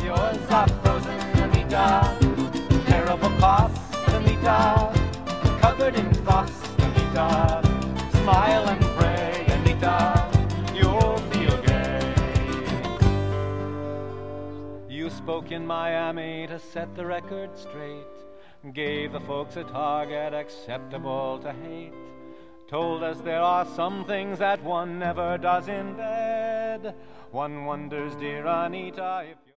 Yours are frozen, Anita. Terrible cost, Anita. Covered in frost, Anita. Smile and pray, Anita. You'll feel gay. You spoke in Miami to set the record straight. Gave the folks a target acceptable to hate. Told us there are some things that one never does in bed. One wonders, dear Anita, if